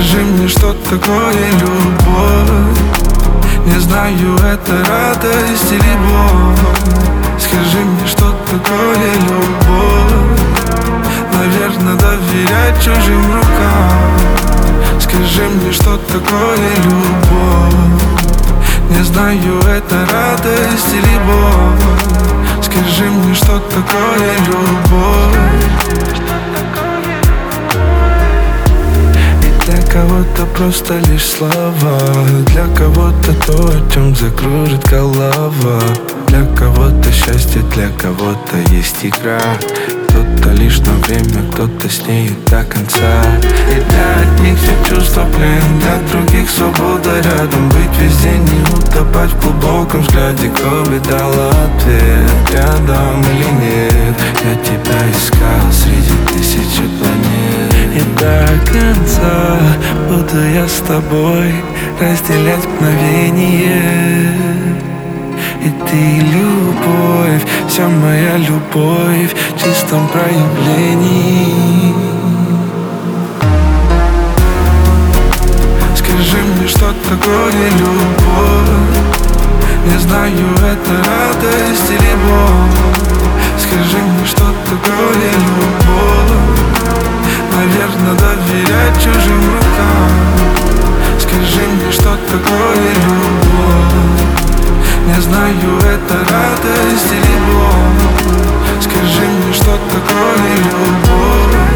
Скажи мне, что такое любовь. Не знаю, это радость или боль. Скажи мне, что такое любовь. Наверное, доверять чужим рукам. Скажи мне, что такое любовь. Не знаю, это радость или боль. Скажи мне, что такое любовь. Для кого-то просто лишь слова, для кого-то то, о чем закружит голова. Для кого-то счастье, для кого-то есть игра. Кто-то лишь на время, кто-то с ней до конца. И для одних все чувства плен, для других свобода рядом. Быть везде, не утопать в глубоком взгляде. Кто бы дал ответ, рядом или нет. Я тебя искал среди тысячи планет. И до конца буду я с тобой разделять мгновение. И ты любовь, вся моя любовь в чистом проявлении. Скажи мне, что такое любовь. Не знаю, это радость или боль. Скажи мне, что такое любовь. Наверное, доверять чужим рукам. Скажи мне, что такое любовь. Не знаю, это радость или боль. Скажи мне, что такое любовь.